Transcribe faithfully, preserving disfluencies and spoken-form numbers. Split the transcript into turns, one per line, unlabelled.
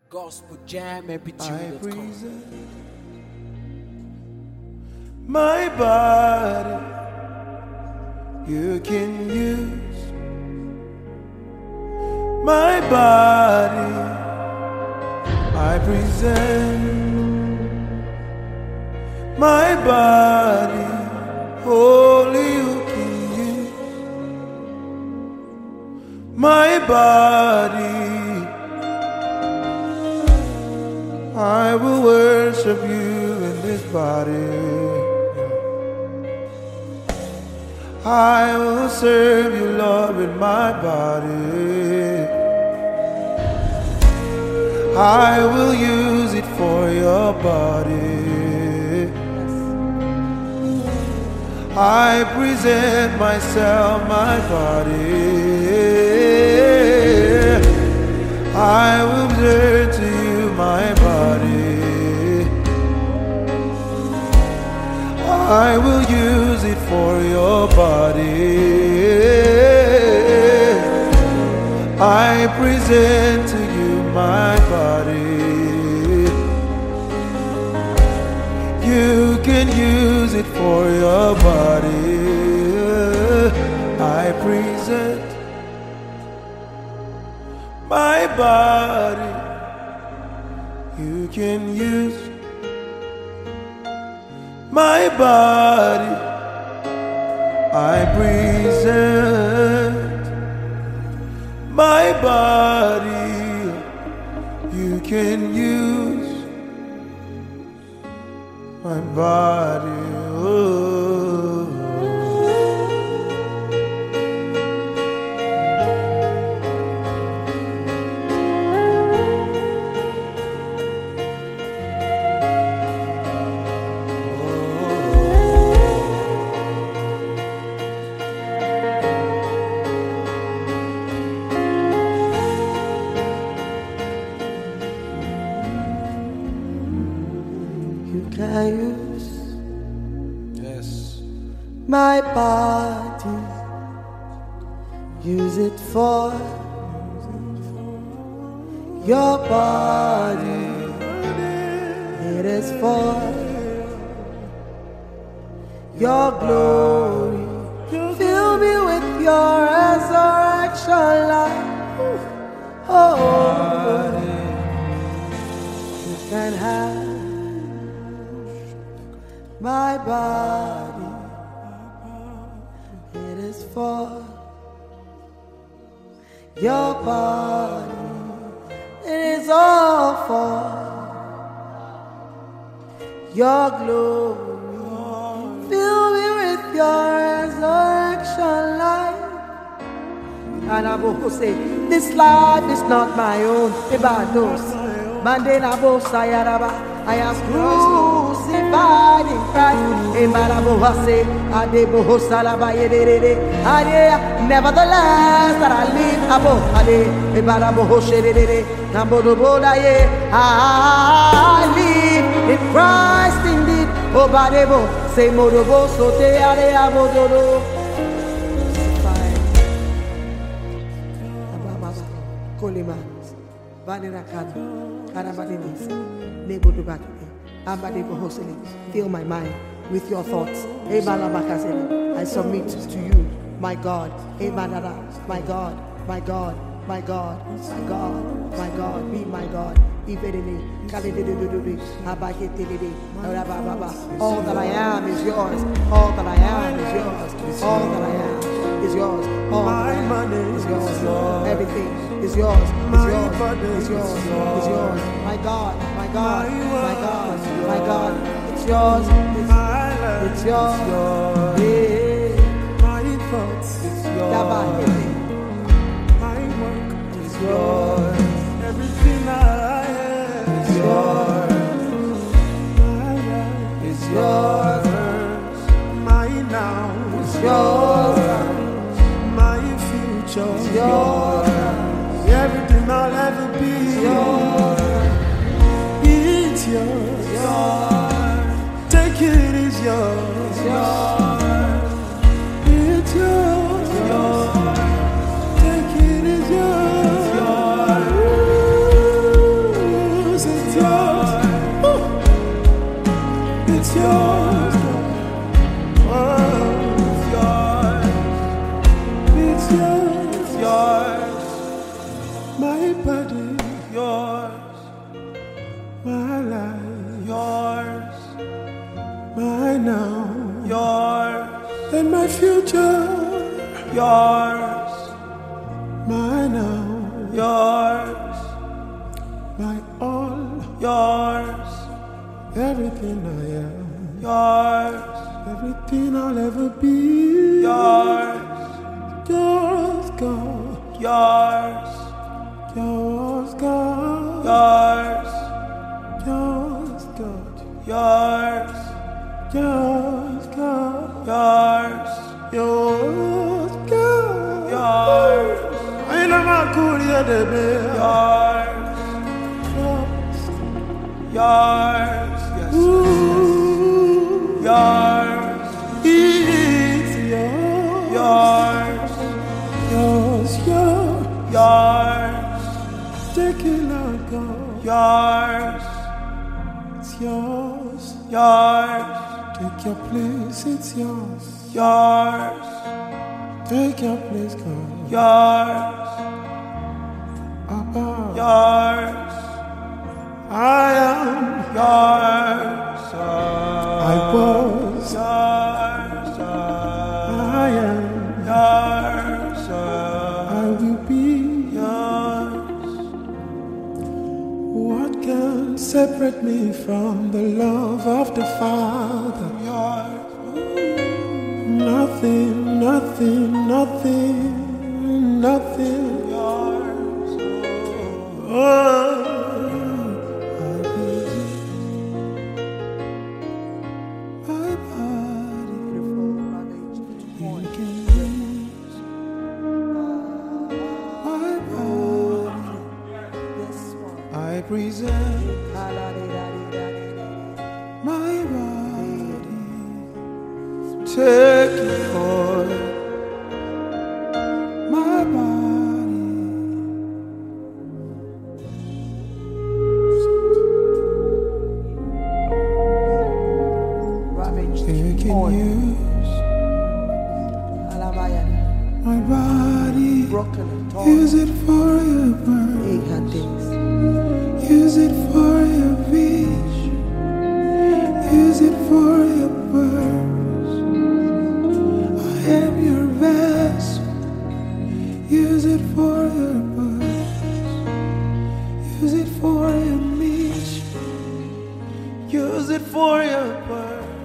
Gospel Jam M P three dot com.
My body you can use. My body I present. My body only you can use. My body I will worship you in this body. I will serve you, Lord, with my body. I will use it for your body. I present myself, my body. I will present to you my body. I will use it for your body. I present to you my body. You can use it for your body. I present my body. You can use my body. I present my body. You can use my body. Oh.
I use
Yes.
my body, use it for your body. It is for your glory. Fill me with your resurrection life. Oh, you can have my body. It is for your body. It is all for your glory. Fill me with your resurrection life. And I will say, this life is not my own. Ibados. Mandela Bosayaraba. I am crucified in Christ. Emarabohase, Adebohosalabayede, Ade, nevertheless that I live above Ade, Emarabohoshe, Nambodobodaye, I live in Christ indeed. Obadebo, say Modobo, Sote, Ade, Abododo. Colimans, Vanirakan, Karabadinis. Fill my mind with your thoughts. I submit to you, my God. My God, my God, my God, my God, my God, be my God. All that I am is yours. All that I am is yours. All that I am is yours. All that I am is yours. Everything is yours. Is yours. Is yours. Is yours. My God. My God. My God. My God. It's yours. It's, it's yours. Yeah.
My thoughts is yours. My work is yours. Everything I have is yours. My life is yours. My now is yours. My future is yours. Everything I'll ever be is yours. It's yours. It's yours. Take it, it's yours. It's yours. It's yours. It's yours. Take it, it's yours. It's yours. yours. Oh, it's yours. It's yours. It's yours. My body, yours. My life, yours. My now, yours. And my future, yours. My now, yours. My all, yours. Everything I am, yours. Everything I'll ever be, yours. Yours, God. Yours. Yours, God. Yours. Yours, God. Yours. Yours, God. Yours. Yours, God. Yours. I know my good yet, yours. Yours, yes, ooh, yours, it's yours, yours, yours, yours, yours. Take it, Lord God. Yours, it's yours, yours. Take your place, it's yours, yours. Take your place, God. Yours, Abba, yours. I am yours. I was yours. I am yours. I will be yours. What can separate me from the love of the Father? Yours. Nothing, nothing, nothing, nothing. Yours. Oh. I present my body, take it for my body, taking use my body, use it for your purpose. Use it for your vision. Use it for your purpose. I am your vessel. Use it for your purpose. Use it for your mission. Use it for your purpose.